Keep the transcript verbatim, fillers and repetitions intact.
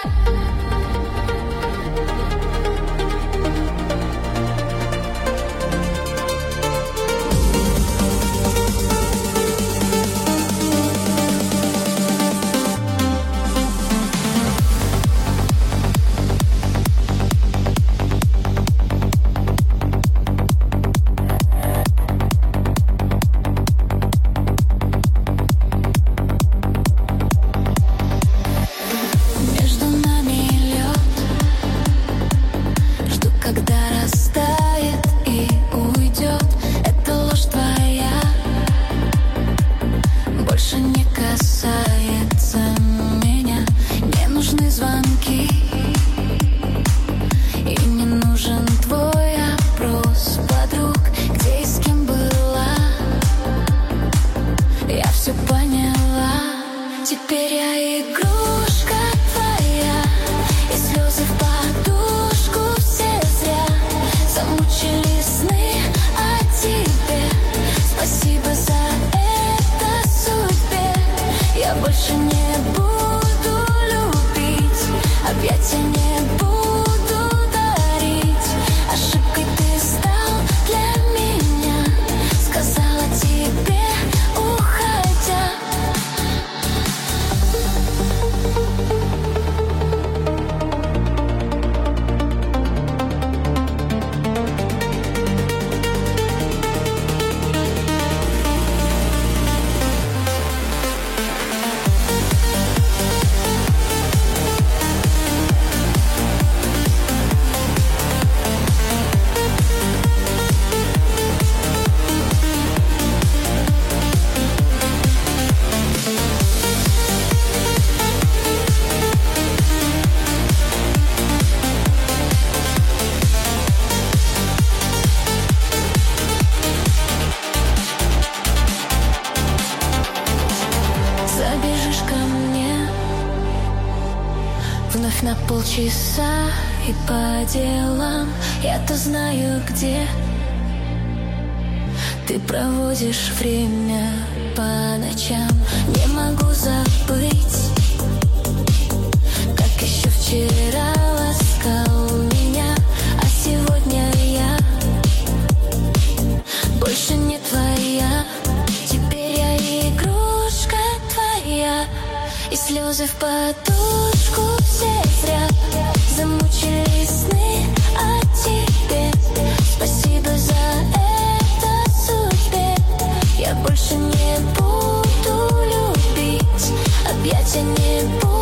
Вновь на полчаса и по делам. Я-то знаю, где ты проводишь время по ночам. Не могу забыть, как еще вчера ласкал меня. А сегодня я больше не твоя. Теперь я игрушка твоя. И слезы в подушку все зря. Замучили сны о тебе. Спасибо за это судьбе. Я больше не буду любить. Объятия не буду